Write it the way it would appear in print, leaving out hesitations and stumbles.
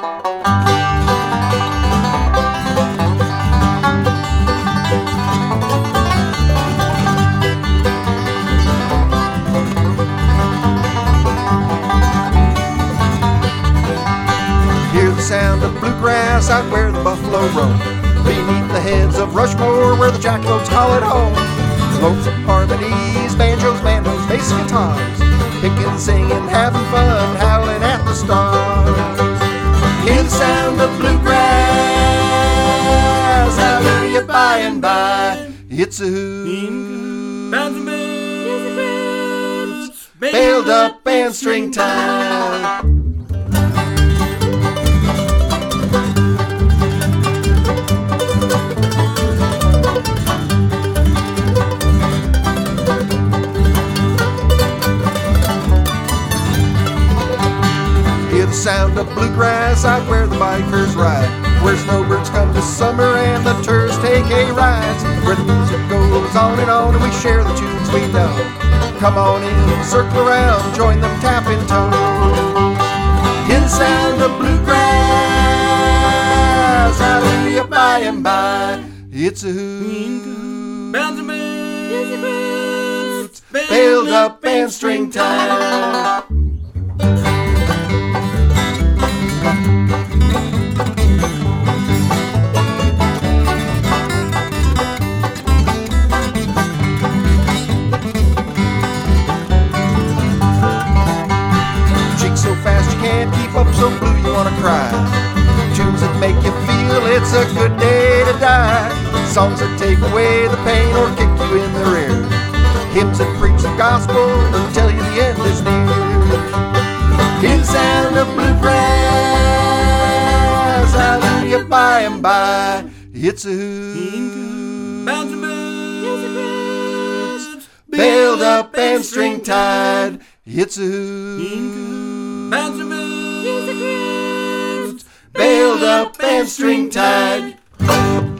Hear the sound of bluegrass out where the buffalo roam, beneath the heads of Rushmore where the jackalope's call it home. Slopes, harmonies, banjos, bandos, bass guitars, picking, singing, having fun, howling at the stars. Hear the sound of bluegrass, hallelujah, by and by. It's a hoot, bailed up and string tied. The sound of bluegrass out where the bikers ride, where snowbirds come this summer and the tourists take a ride, where the music goes on and we share the tunes we know. Come on in, circle around, join them tapping toes. Hear the sound of bluegrass, hallelujah, by and by. It's a hoot, bailed up and string tied. So fast you can't keep up, so blue you wanna cry. Tunes that make you feel it's a good day to die. Songs that take away the pain or kick you in the rear. Hymns that preach the gospel and tell you the end is near. Hear the sound of bluegrass, hallelujah, by and by. It's a hoot, bailed up and string tied. It's a hoot, bailed up and string tied.